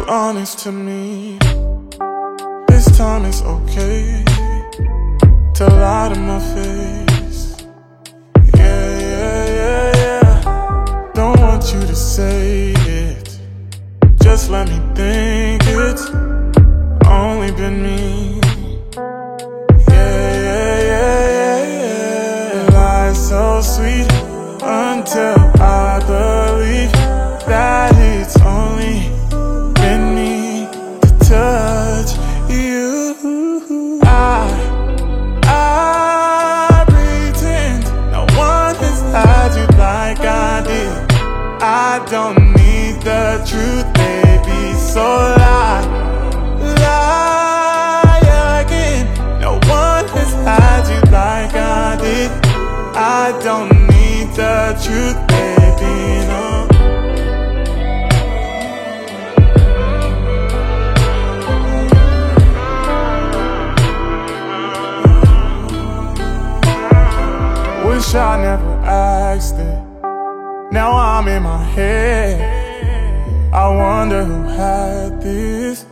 honest to me. This time it's okay to lie to my face. Yeah. Don't want you to say it, just let me think it's only been me. Yeah. Lies so sweet until I believe that it's only been me to touch you. I pretend no one has had you like I did. I don't need the truth, baby, so lie again. No one has had you like I did. I don't need the truth, baby, no. Wish I never asked it. Now I'm in my head. I wonder who had this.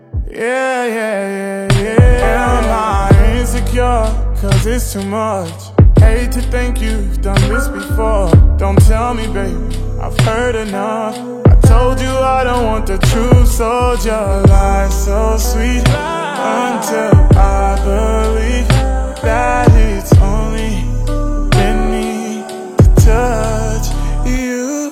Yeah. Am I insecure? Cause it's too much. Hate to think you've done this before. Don't tell me, baby, I've heard enough. I told you I don't want the truth, so just lie so sweet until I believe that it's only been me to touch you.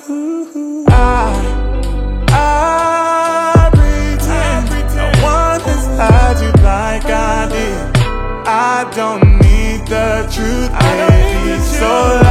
I pretend no one has had you like I did. I don't need the truth, baby, so